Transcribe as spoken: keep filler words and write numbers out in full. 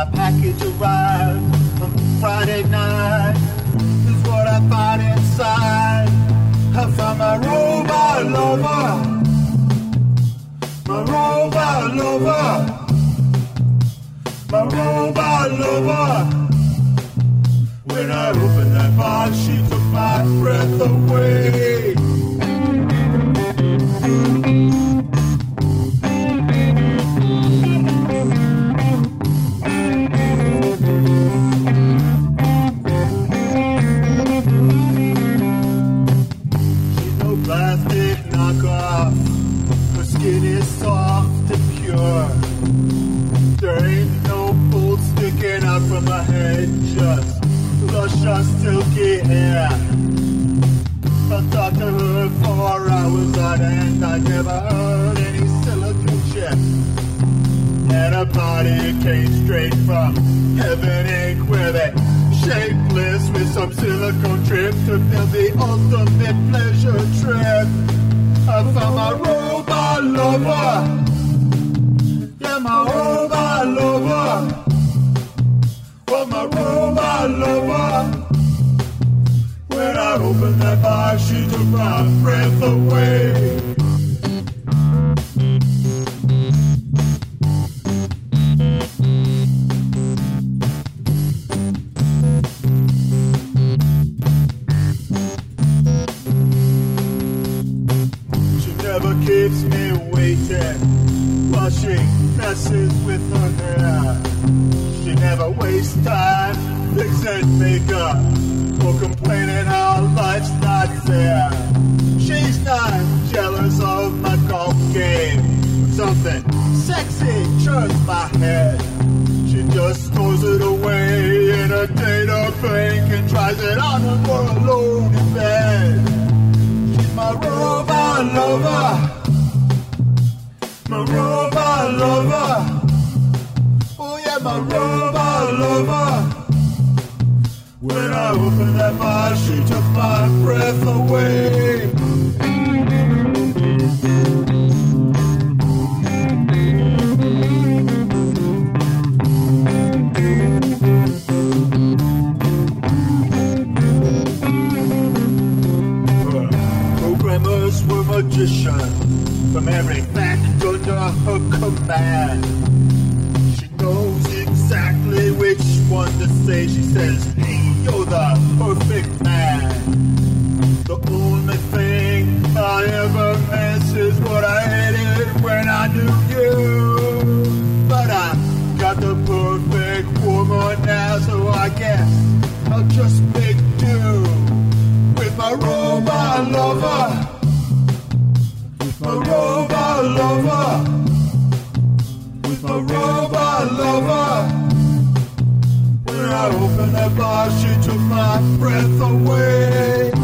my package arrived on Friday night. This is what I find inside. I found my robot lover, my robot lover, my robot lover. When I opened that box, she took my breath away. She's no plastic knockoff. Her skin is soft and pure. There ain't no bolt sticking out from her head, just luscious silky hair. I talked to her for hours on end. I never heard any silicone chips. And her body came straight from Heaven Incorporated, where they shapeless with some silicone trip to feel the ultimate pleasure trip. I found my robot lover. Yeah, my robot lover. Oh, my robot lover. When I opened that box, she took my breath away. She never keeps me waiting while she messes with her hair. She never wastes time fixing makeup or complaining how life's not fair. She's not jealous of my golf game. Something sexy turns my head. She just stores it away in a data bank and tries it on when we're alone in bed. She's my robot lover, my robot lover. Oh yeah, my robot lover. When I opened that box, she took my breath away. Programmers were magicians from every fact under her command. She knows exactly which one to say. She says, hey, you're the perfect man. The only thing I ever miss is what I hated when I knew you. But I got the perfect woman now, so I guess I'll just make do with my robot lover, with my robot lover, with my robot lover. When I opened that box, she took my breath away.